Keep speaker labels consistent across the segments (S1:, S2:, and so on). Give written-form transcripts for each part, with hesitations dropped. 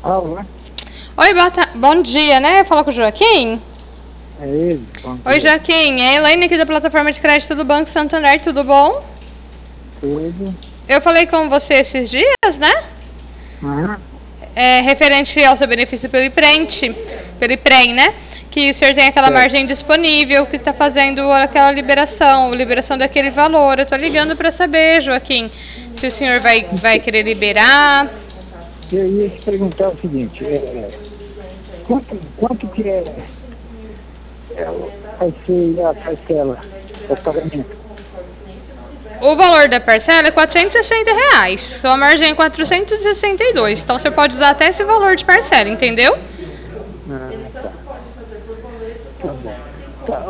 S1: Alô?
S2: Oi, bom dia, né? Fala com o Joaquim?
S1: É ele? Bom
S2: Oi,
S1: dia.
S2: Joaquim. É a Elaine aqui da plataforma de crédito do Banco Santander, tudo bom?
S1: Tudo.
S2: Eu falei com você esses dias, né?
S1: Aham.
S2: Referente ao seu benefício pelo IPREM, né? Que o senhor tem aquela
S1: Certo.
S2: margem disponível, que está fazendo aquela liberação daquele valor. Eu tô ligando para saber, Joaquim, se o senhor vai querer liberar.
S1: Eu ia te perguntar o seguinte, quanto que vai ser a parcela, o pagamento?
S2: O valor da parcela é R$ 460. Sua margem é 462. Então você pode usar até esse valor de parcela, entendeu?
S1: Ah, tá. Tá bom. Tá,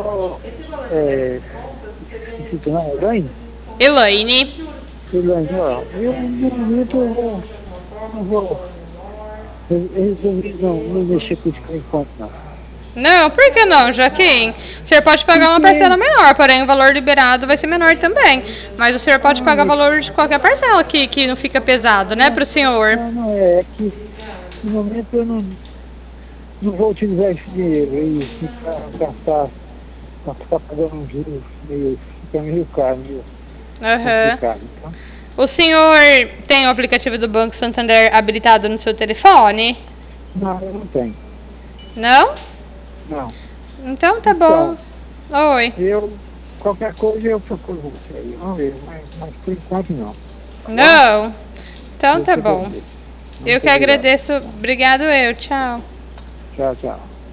S1: esqueci teu nome, Elaine?
S2: Elaine.
S1: Elaine, ó, eu no momento não vou, eu resolvi não mexer com isso por enquanto, não.
S2: Não, por que não, Joaquim? O senhor pode pagar uma
S1: Porque,
S2: parcela menor, porém o valor liberado vai ser menor também. Mas o senhor pode
S1: não,
S2: pagar o
S1: mas,
S2: valor de qualquer parcela que não fica pesado, né,
S1: não,
S2: pro senhor.
S1: não é que no momento eu não vou utilizar esse dinheiro e gastar, pra ficar pagando um juros fica meio caro, meio
S2: Aham.
S1: complicado. Então,
S2: O senhor tem o aplicativo do Banco Santander habilitado no seu telefone?
S1: não, eu não tenho.
S2: Não?
S1: Não.
S2: Então tá bom.
S1: Então,
S2: Oi.
S1: qualquer coisa eu procuro você aí. Vamos ver, mas por enquanto não. Tá bom?
S2: Não? Então
S1: Eu
S2: tá
S1: te
S2: bom.
S1: agradeço.
S2: Eu
S1: Muito
S2: que
S1: obrigado.
S2: agradeço. Obrigado eu. Tchau.
S1: Tchau, tchau.